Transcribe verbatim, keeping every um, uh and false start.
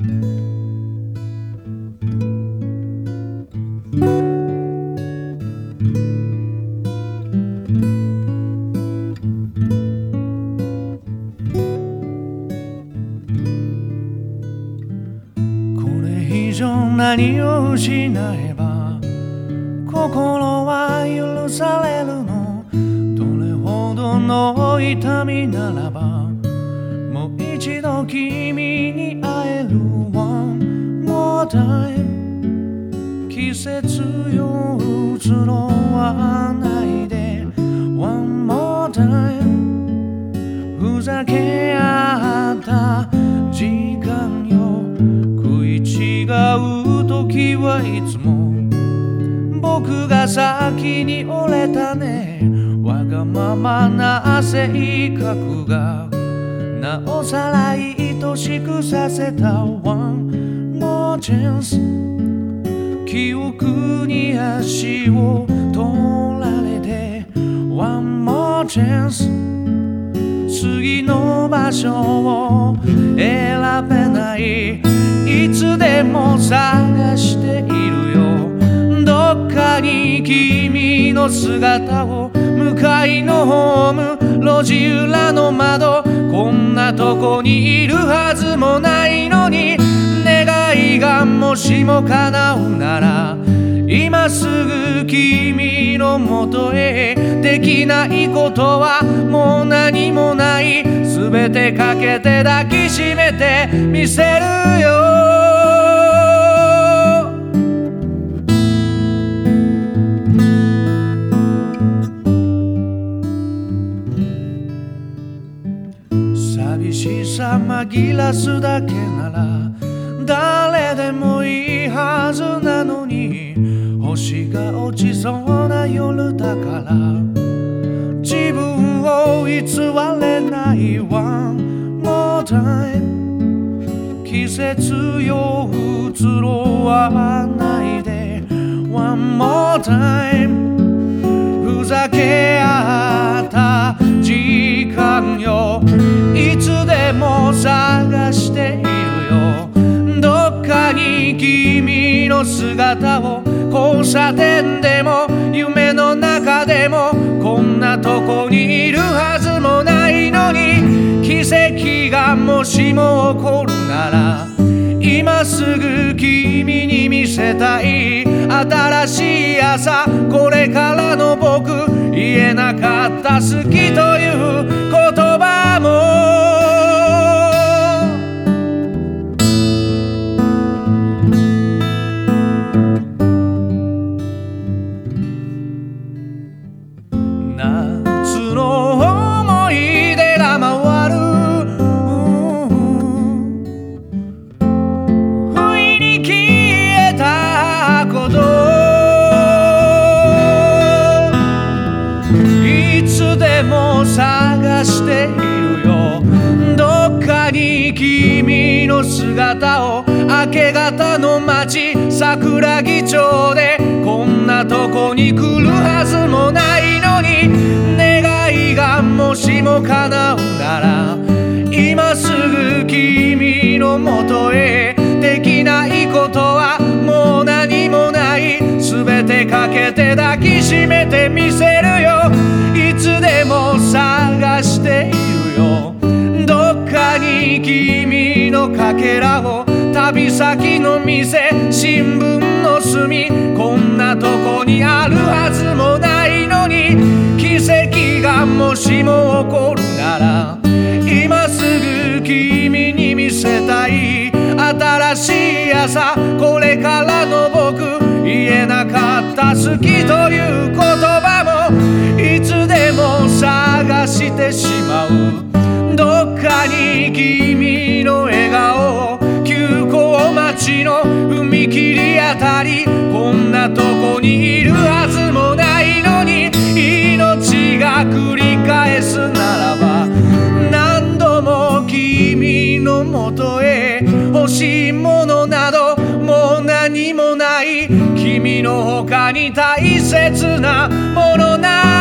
何を失えば心は許されるの？どれほどの痛みならばもう一度君に会える One more time 季節よ移ろわないで One more time ふざけ合った時間よ食い違う時はいつも僕が先に折れたねわがままな性格がなおさら愛しくさせた One more chance 記憶に足を取られて One more chance 次の場所を選べないいつでも探しているよどっかに君の姿を向かいのホーム路地裏の窓こんなとこにいるはずもないのに願いがもしも叶うなら今すぐ君のもとへできないことはもう何もない全てかけて抱きしめてみせるよ寂しさ紛らすだけなら誰でもいいはずなのに星が落ちそうな夜だから自分を偽れない One more time 季節よ移ろわないで One more time ふざけ合った時間よいつでも探しているよどっかに君の姿を交差点でも夢の中でもこんなとこにいるはずもないのに奇跡がもしも起こるなら今すぐ君に見せたい新しい朝これからの僕言えなかった好きという言葉も夏の思い出が回る不意に消えたこといつでも探しているよどっかに君の姿を明け方の街桜木町でこんなとこに来るはずもないのに願いがもしも叶うなら今すぐ君のもとへできないことはもう何もない全てかけて抱きしめてみせるよいつでも探しているよどっかに君のかけらを旅先の店新聞の隅こんなとこにあるはずもないのに奇跡がもしも起こるなら今すぐ君に見せたい新しい朝これからの僕言えなかった好きという言葉もいつでも探してしまうどっかに君の笑顔急行待ちの踏切あたりこんなとこにいるはずもないのに命が繰り返すならば何度も君のもとへ欲しいものなどもう何もない君の他に大切なものない